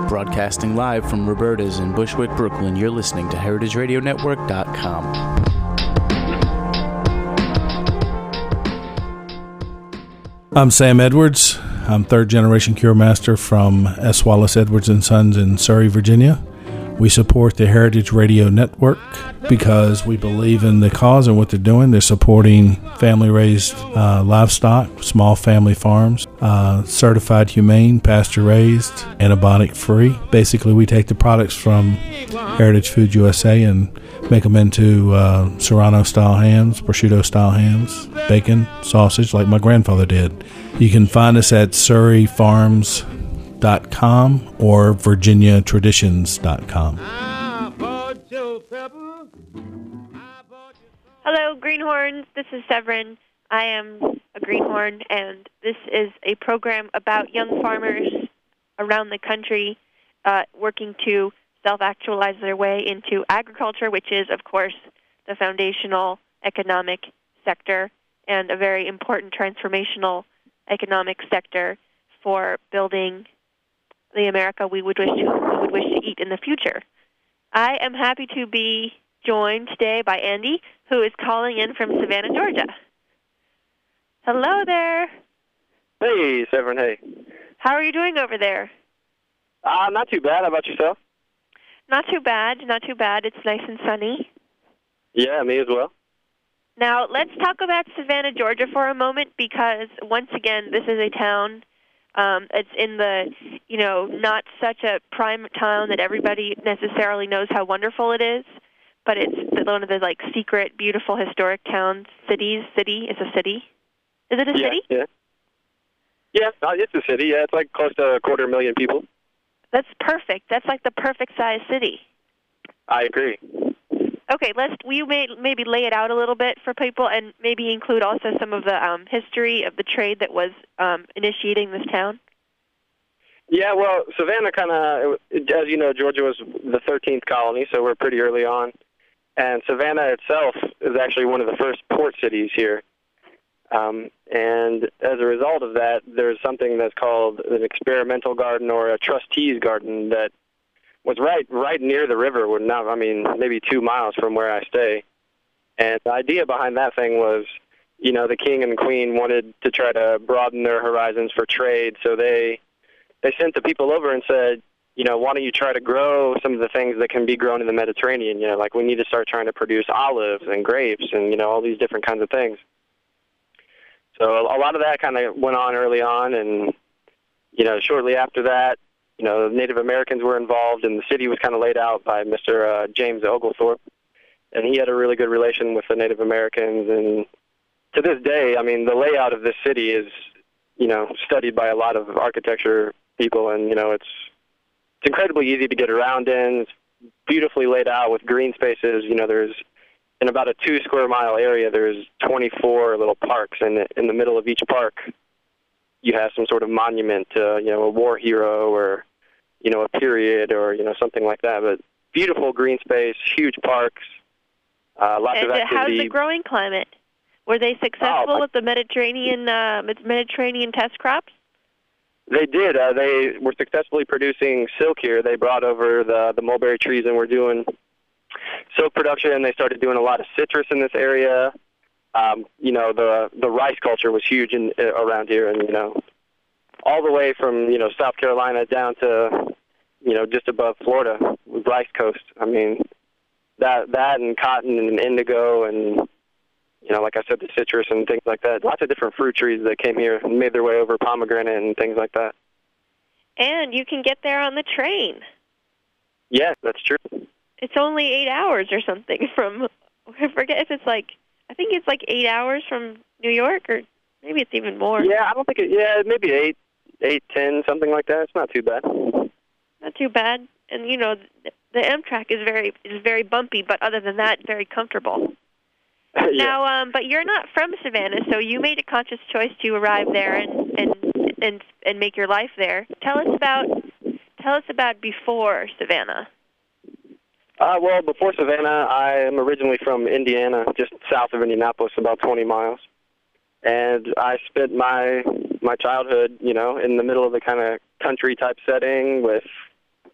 Broadcasting live from Roberta's in Bushwick, Brooklyn, you're listening to HeritageRadioNetwork.com. I'm Sam Edwards. I'm third-generation Cure Master from S. Wallace Edwards & Sons in Surrey, Virginia. We support the Heritage Radio Network because we believe in the cause and what they're doing. They're supporting family-raised livestock, small family farms, certified humane, pasture-raised, antibiotic-free. Basically, we take the products from Heritage Food USA and make them into Serrano-style hams, prosciutto-style hams, bacon, sausage, like my grandfather did. You can find us at surreyfarms.com or virginiatraditions.com. Hello, Greenhorns. This is Severin. I am a greenhorn, and this is a program about young farmers around the country working to self-actualize their way into agriculture, which is, of course, the foundational economic sector and a very important transformational economic sector for building the America we would wish to eat in the future. I am happy to be joined today by Andy, who is calling in from Savannah, Georgia. Hello there. Hey, Severin, hey. How are you doing over there? Not too bad. How about yourself? Not too bad, not too bad. It's nice and sunny. Yeah, me as well. Now, let's talk about Savannah, Georgia for a moment, because, once again, this is a town. It's in the, not such a prime town that everybody necessarily knows how wonderful it is, but it's one of the, secret, beautiful, historic towns, cities. City is a city. Is it a city? Yeah. Yeah, it's a city. Yeah, it's close to 250,000 people. That's perfect. That's the perfect size city. I agree. Okay, will you maybe lay it out a little bit for people and maybe include also some of the history of the trade that was initiating this town? Yeah, well, Savannah as you know, Georgia was the 13th colony, so we're pretty early on. And Savannah itself is actually one of the first port cities here. And as a result of that, there's something that's called an experimental garden or a trustee's garden that was right near the river, maybe 2 miles from where I stay. And the idea behind that thing was, the king and the queen wanted to try to broaden their horizons for trade, so they sent the people over and said, why don't you try to grow some of the things that can be grown in the Mediterranean? We need to start trying to produce olives and grapes and, all these different kinds of things. So a lot of that kind of went on early on, and, shortly after that, Native Americans were involved, and the city was kind of laid out by Mr. James Oglethorpe, and he had a really good relation with the Native Americans. And to this day, the layout of this city is, studied by a lot of architecture people, and, it's incredibly easy to get around in. It's beautifully laid out with green spaces. There's, in about a 2 square mile area, there's 24 little parks, and in the middle of each park, you have some sort of monument to, a war hero or, a period or, something like that. But beautiful green space, huge parks, lots of activity. And how's the growing climate? Were they successful with the Mediterranean test crops? They did. They were successfully producing silk here. They brought over the mulberry trees and were doing silk production. They started doing a lot of citrus in this area. The rice culture was huge around here, and, all the way from, South Carolina down to, just above Florida, rice coast. That and cotton and indigo and, like I said, the citrus and things like that. Lots of different fruit trees that came here and made their way over, pomegranate and things like that. And you can get there on the train. Yeah, that's true. It's only 8 hours or something from, I forget if it's I think it's 8 hours from New York, or maybe it's even more. Yeah, I don't think maybe 8, 10, something like that. It's not too bad. Not too bad. And, the Amtrak is very bumpy, but other than that, very comfortable. Yeah. Now, but you're not from Savannah, so you made a conscious choice to arrive there and make your life there. Tell us about before Savannah. Well, before Savannah, I am originally from Indiana, just south of Indianapolis, about 20 miles. And I spent my childhood, in the middle of the kind of country-type setting with,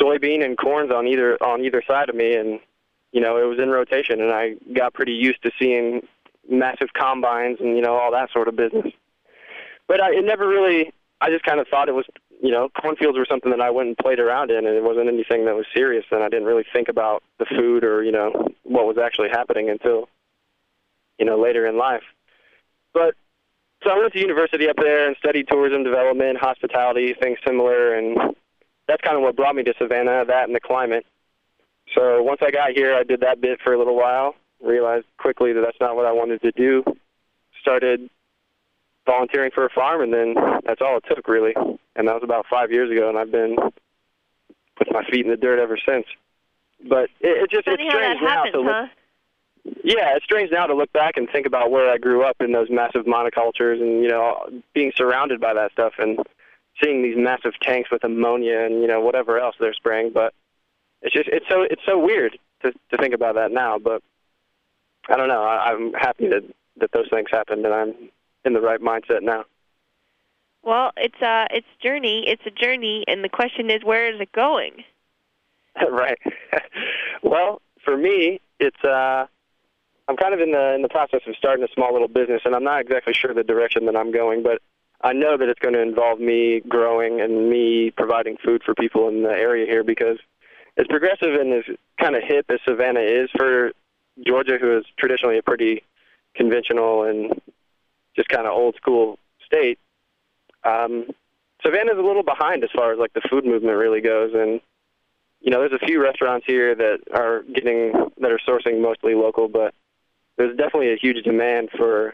soybean and corns on either side of me, and it was in rotation, and I got pretty used to seeing massive combines and all that sort of business. But it never really. I just kind of thought it was, cornfields were something that I went and played around in, and it wasn't anything that was serious, and I didn't really think about the food or, what was actually happening until, later in life. But, so I went to university up there and studied tourism development, hospitality, things similar, and that's kind of what brought me to Savannah, that and the climate. So once I got here, I did that bit for a little while, realized quickly that that's not what I wanted to do, started volunteering for a farm, and then that's all it took, really. And that was about 5 years ago, and I've been with my feet in the dirt ever since. But it's funny how that happens, huh? Yeah, it's strange now to look back and think about where I grew up in those massive monocultures and, being surrounded by that stuff and seeing these massive tanks with ammonia and, whatever else they're spraying. But it's so weird to think about that now. But I don't know. I'm happy that those things happened, and I'm in the right mindset now. Well, it's a journey, and the question is, where is it going? Right. Well, for me, it's I'm kind of in the process of starting a small little business, and I'm not exactly sure the direction that I'm going, but I know that it's going to involve me growing and me providing food for people in the area here, because as progressive and as kind of hip as Savannah is for Georgia, who is traditionally a pretty conventional and just kind of old school state, Savannah's a little behind as far as like the food movement really goes. And there's a few restaurants here that are sourcing mostly local, but there's definitely a huge demand for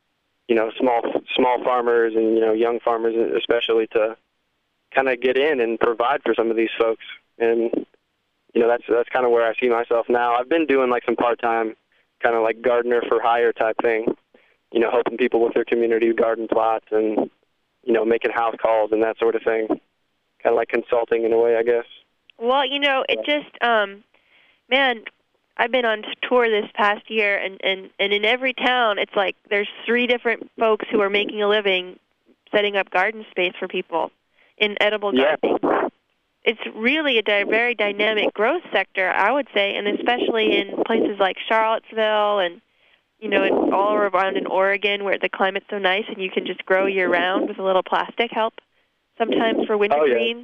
small farmers and young farmers especially to kind of get in and provide for some of these folks. And that's kind of where I see myself now. I've been doing like some part-time kind of like gardener for hire type thing, helping people with their community garden plots and, making house calls and that sort of thing. Kind of like consulting in a way, I guess. Well, it just, man, I've been on tour this past year, and in every town, it's like there's 3 different folks who are making a living setting up garden space for people in edible gardening. Yeah. It's really a very dynamic growth sector, I would say, and especially in places like Charlottesville and all around in Oregon where the climate's so nice and you can just grow year-round with a little plastic help sometimes for wintergreens.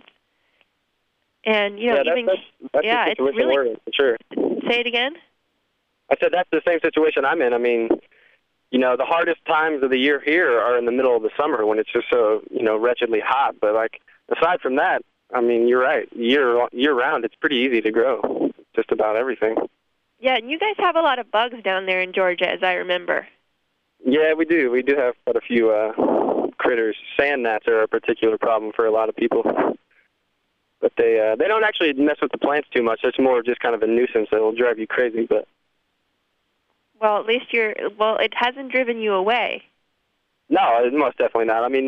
And, that's it's really... we're in, for sure. Say it again? I said that's the same situation I'm in. I mean, the hardest times of the year here are in the middle of the summer when it's just so, wretchedly hot. But, like, aside from that, I mean, you're right. Year-round, it's pretty easy to grow just about everything. Yeah, and you guys have a lot of bugs down there in Georgia, as I remember. Yeah, we do. We do have quite a few critters. Sand gnats are a particular problem for a lot of people. But they don't actually mess with the plants too much. It's more just kind of a nuisance that will drive you crazy. But well, at least it hasn't driven you away. No, most definitely not. I mean,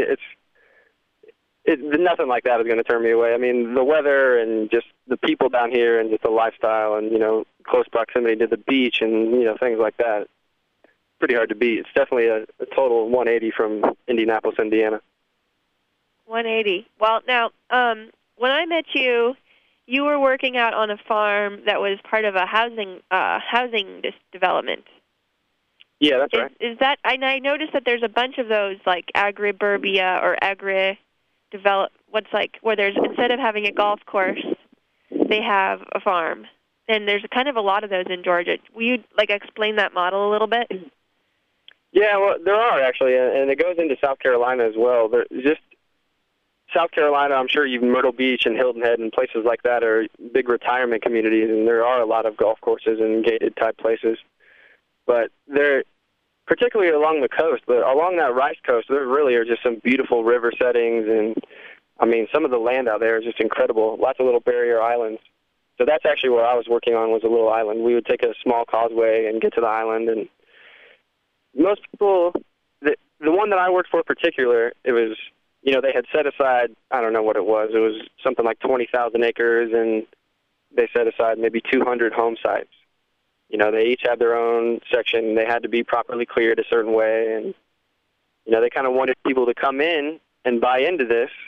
nothing like that is going to turn me away. I mean, the weather and just the people down here and just the lifestyle and, close proximity to the beach and, things like that. It's pretty hard to beat. It's definitely a total 180 from Indianapolis, Indiana. 180. Well, now, when I met you, you were working out on a farm that was part of a housing development. Yeah, that's right. Is that? And I noticed that there's a bunch of those, like agriburbia or where there's, instead of having a golf course, they have a farm. And there's kind of a lot of those in Georgia. Will you explain that model a little bit? Yeah, well, there are actually, and it goes into South Carolina as well. There's just South Carolina, I'm sure Myrtle Beach and Hilton Head and places like that are big retirement communities, and there are a lot of golf courses and gated type places. But they're particularly along the coast, but along that Rice Coast, there really are just some beautiful river settings, and I mean, some of the land out there is just incredible. Lots of little barrier islands. So that's actually what I was working on, was a little island. We would take a small causeway and get to the island, and most people, the one that I worked for in particular, it was, they had set aside, I don't know what it was something like 20,000 acres, and they set aside maybe 200 home sites. They each had their own section. They had to be properly cleared a certain way, and, they kind of wanted people to come in and buy into this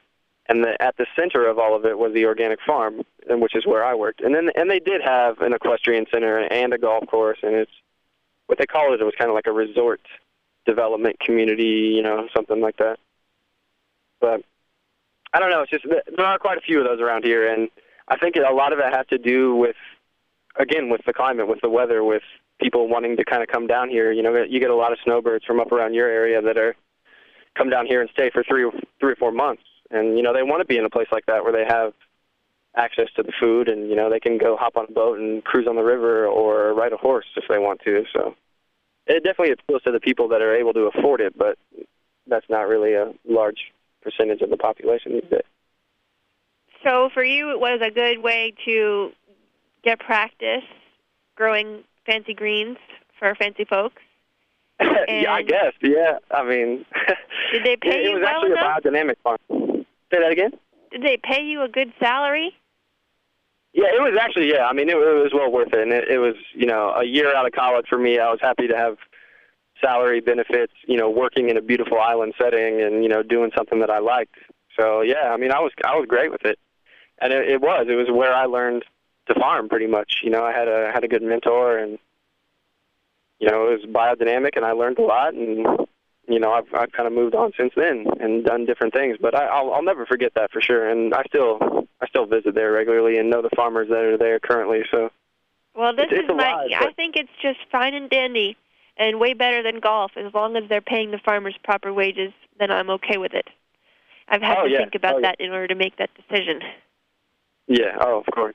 And at the center of all of it was the organic farm, and which is where I worked. And they did have an equestrian center and a golf course, and it's what they called it. It was kind of like a resort development community, something like that. But I don't know. It's just there are quite a few of those around here, and I think a lot of it has to do with the climate, with the weather, with people wanting to kind of come down here. You get a lot of snowbirds from up around your area that come down here and stay for 3 or 4 months. And, they want to be in a place like that where they have access to the food and, they can go hop on a boat and cruise on the river or ride a horse if they want to. So it definitely appeals to the people that are able to afford it, but that's not really a large percentage of the population these days. So for you, it was a good way to get practice growing fancy greens for fancy folks? Yeah, I guess, yeah. I mean, did they pay you well enough? It was actually a biodynamic farm. Say that again? Did they pay you a good salary? Yeah, it was actually, I mean, it was well worth it. And it was, a year out of college for me. I was happy to have salary benefits, working in a beautiful island setting and, doing something that I liked. So, yeah, I mean, I was great with it. And it was where I learned to farm pretty much. I had a good mentor, and, it was biodynamic, and I learned a lot. And, I've kind of moved on since then and done different things. But I'll never forget that for sure. And I still visit there regularly and know the farmers that are there currently. So, well, I think it's just fine and dandy and way better than golf. As long as they're paying the farmers proper wages, then I'm okay with it. I've had to think about that in order to make that decision. Yeah, of course.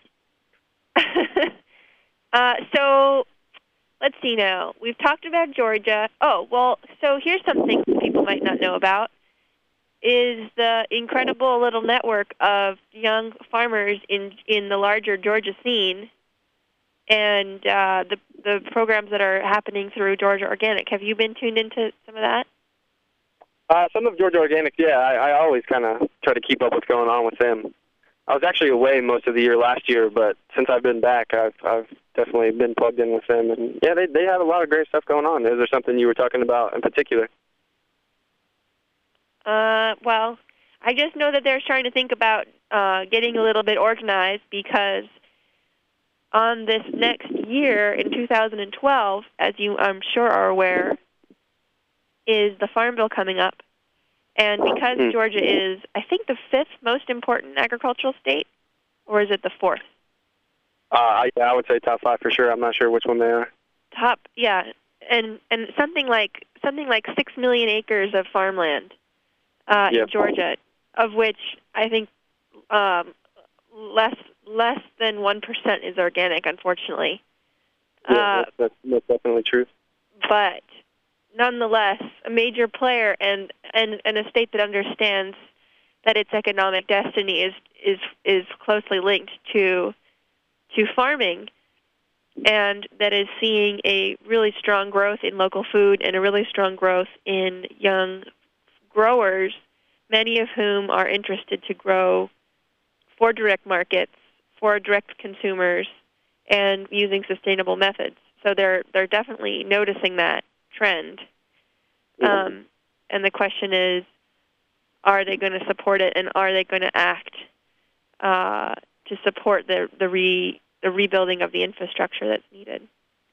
So, let's see now. We've talked about Georgia. Oh, well, so here's something people might not know about, is the incredible little network of young farmers in the larger Georgia scene and the programs that are happening through Georgia Organic. Have you been tuned into some of that? Some of Georgia Organic, yeah. I always kind of try to keep up what's going on with them. I was actually away most of the year last year, but since I've been back, I've definitely been plugged in with them. And yeah, they have a lot of great stuff going on. Is there something you were talking about in particular? Well, I just know that they're trying to think about getting a little bit organized, because on this next year, in 2012, as you I'm sure are aware, is the Farm Bill coming up. And because Georgia is, I think, the 5th most important agricultural state, or is it the 4th? I would say top 5 for sure. I'm not sure which one they are. Top, yeah, and something like 6 million acres of farmland in Georgia, of which I think less than 1% is organic, unfortunately. Yeah, that's definitely true. But nonetheless, a major player and a state that understands that its economic destiny is closely linked to farming, and that is seeing a really strong growth in local food and a really strong growth in young growers, many of whom are interested to grow for direct markets, for direct consumers, and using sustainable methods. So they're definitely noticing that trend. And the question is, are they going to support it, and are they going to act to support the rebuilding of the infrastructure that's needed?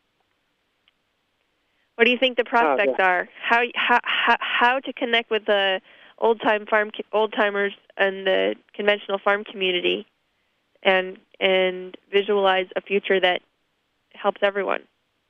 What do you think the prospects are? How to connect with the old timers and the conventional farm community, and visualize a future that helps everyone?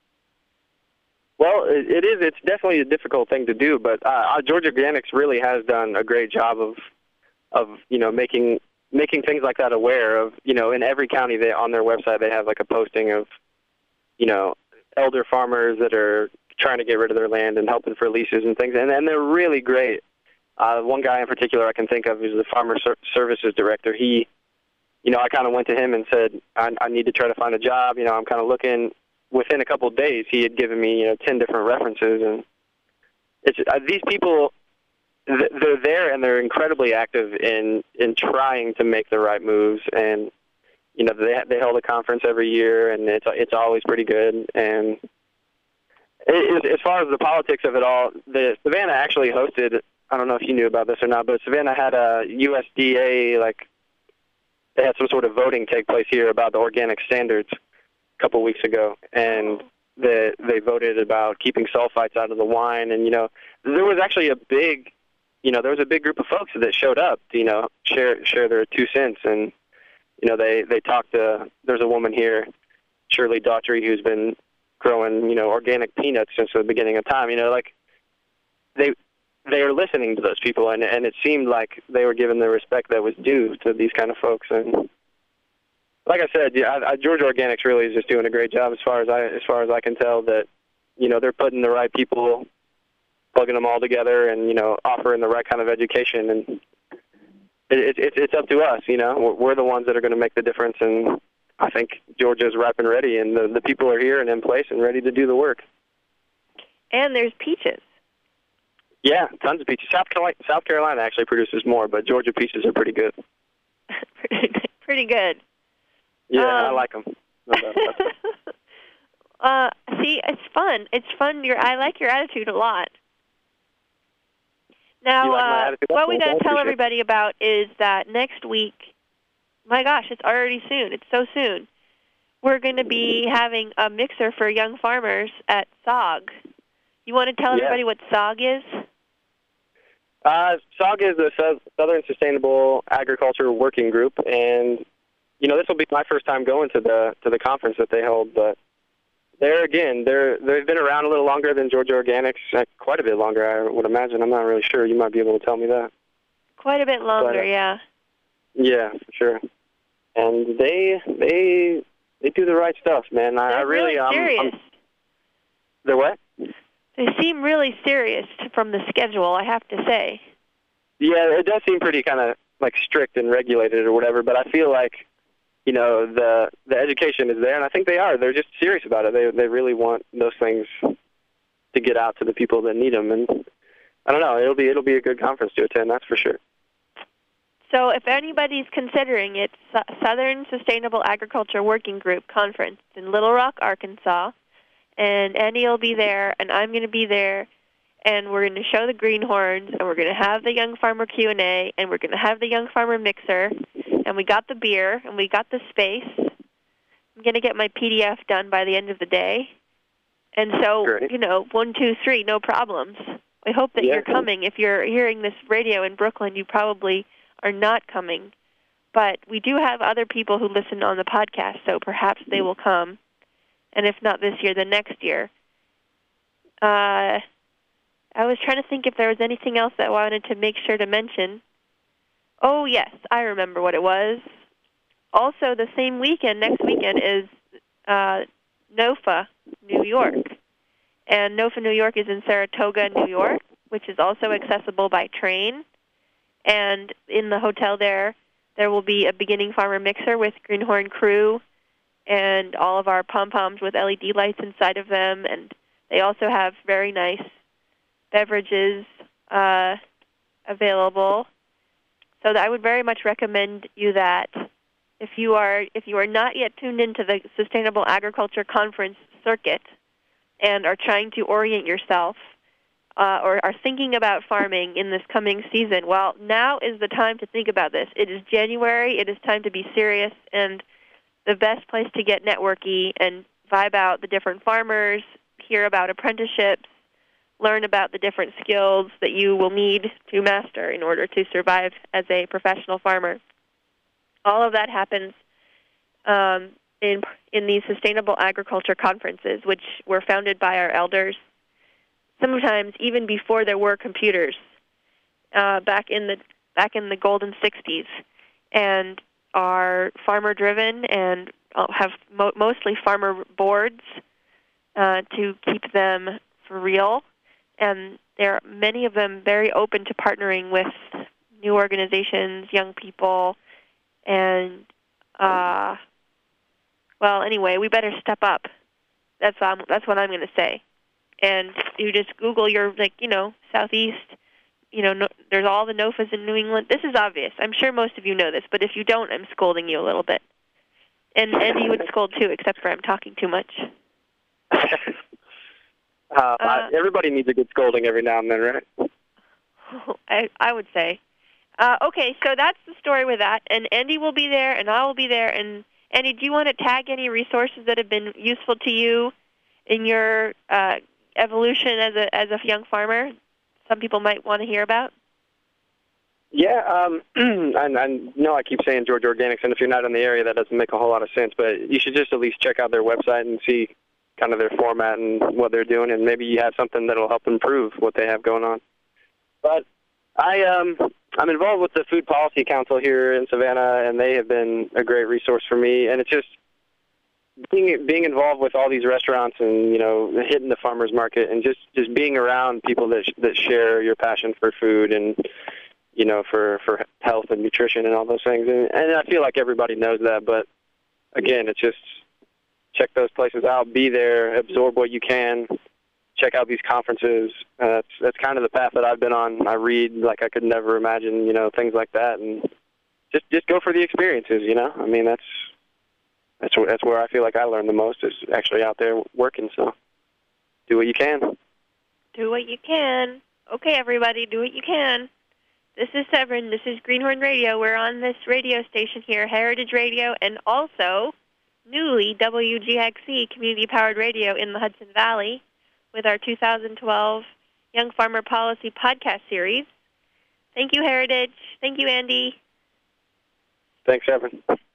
Well, it's definitely a difficult thing to do, but Georgia Organics really has done a great job of making things like that aware of, in every county on their website they have like a posting of, elder farmers that are trying to get rid of their land and helping for leases and things, and they're really great. One guy in particular I can think of is the Farmer Services Director. He, I kind of went to him and said, I need to try to find a job. I'm kind of looking. Within a couple of days, he had given me 10 different references, and it's these people. They're there and they're incredibly active in trying to make the right moves. And they hold a conference every year, and it's always pretty good. And as far as the politics of it all, the Savannah actually hosted I don't know if you knew about this or not, but Savannah had a USDA, they had some sort of voting take place here about the organic standards a couple weeks ago, and they voted about keeping sulfites out of the wine. And, there was actually a big group of folks that showed up to, share their 2 cents. And, they talked to, there's a woman here, Shirley Daughtry, who's been growing, organic peanuts since the beginning of time. They are listening to those people, and it seemed like they were given the respect that was due to these kind of folks. And like I said, Georgia Organics really is just doing a great job as far as I can tell. That they're putting the right people, plugging them all together, and offering the right kind of education. And it's up to us. We're the ones that are going to make the difference. And I think Georgia's ripe and ready, and the people are here and in place and ready to do the work. And there's peaches. Yeah, tons of peaches. South Carolina actually produces more, but Georgia peaches are pretty good. Pretty good. Yeah, I like them. See, it's fun. It's fun. I like your attitude a lot. Now, what we got to tell everybody about is that next week, my gosh, it's already soon. It's so soon. We're going to be having a mixer for young farmers at SOG. You want to tell everybody what SOG is? SOG is the Southern Sustainable Agriculture Working Group, and this will be my first time going to the conference that they hold. But they've been around a little longer than Georgia Organics, quite a bit longer, I would imagine. I'm not really sure. You might be able to tell me that. Quite a bit longer, yeah. Yeah, for sure. And they do the right stuff, man. They're really serious. They're what? They seem really serious from the schedule, I have to say. Yeah, it does seem pretty kind of strict and regulated or whatever, but I feel like, the education is there, and I think they are. They're just serious about it. They really want those things to get out to the people that need them, and I don't know. It'll be a good conference to attend, that's for sure. So if anybody's considering it, Southern Sustainable Agriculture Working Group Conference in Little Rock, Arkansas, and Andy will be there, and I'm going to be there, and we're going to show the greenhorns, and we're going to have the Young Farmer Q&A, and we're going to have the Young Farmer Mixer, and we got the beer, and we got the space. I'm going to get my PDF done by the end of the day. And so, Great. 1, 2, 3, no problems. I hope that you're coming. If you're hearing this radio in Brooklyn, you probably are not coming. But we do have other people who listen on the podcast, so perhaps they will come. And if not this year, then next year. I was trying to think if there was anything else that I wanted to make sure to mention. Oh, yes, I remember what it was. Also, the same weekend, next weekend, is NOFA, New York. And NOFA, New York is in Saratoga, New York, which is also accessible by train. And in the hotel there will be a beginning farmer mixer with Greenhorn crew and all of our pom-poms with LED lights inside of them. And they also have very nice beverages available. So I would very much recommend you that if you are not yet tuned into the Sustainable Agriculture Conference circuit and are trying to orient yourself or are thinking about farming in this coming season, well, now is the time to think about this. It is January. It is time to be serious, and the best place to get networky and vibe out the different farmers, hear about apprenticeships, learn about the different skills that you will need to master in order to survive as a professional farmer. All of that happens in these Sustainable Agriculture Conferences, which were founded by our elders, sometimes even before there were computers, back in the golden 60s, and are farmer-driven and have mostly farmer boards to keep them for real. And there are many of them very open to partnering with new organizations, young people, and anyway, we better step up. That's what I'm going to say. And you just Google your Southeast. There's all the NOFAs in New England. This is obvious. I'm sure most of you know this, but if you don't, I'm scolding you a little bit. And Andy would scold too, except for I'm talking too much. Everybody needs a good scolding every now and then, right? I would say. Okay, so that's the story with that. And Andy will be there, and I will be there. And Andy, do you want to tag any resources that have been useful to you in your evolution as a young farmer? Some people might want to hear about. Yeah, I know I keep saying Georgia Organics, and if you're not in the area, that doesn't make a whole lot of sense. But you should just at least check out their website and see kind of their format and what they're doing, and maybe you have something that'll help improve what they have going on. But I'm involved with the Food Policy Council here in Savannah, and they have been a great resource for me. And it's just being involved with all these restaurants and, hitting the farmers market and just being around people that share your passion for food and, for health and nutrition and all those things. And I feel like everybody knows that, but again, it's just check those places out, be there, absorb what you can, check out these conferences. That's kind of the path that I've been on. I read like I could never imagine, things like that, and just go for the experiences. I mean, that's where I feel like I learn the most is actually out there working. So do what you can. Do what you can. Okay, everybody, do what you can. This is Severin. This is Greenhorn Radio. We're on this radio station here, Heritage Radio, and also newly WGXC Community-Powered Radio in the Hudson Valley with our 2012 Young Farmer Policy podcast series. Thank you, Heritage. Thank you, Andy. Thanks, Severin.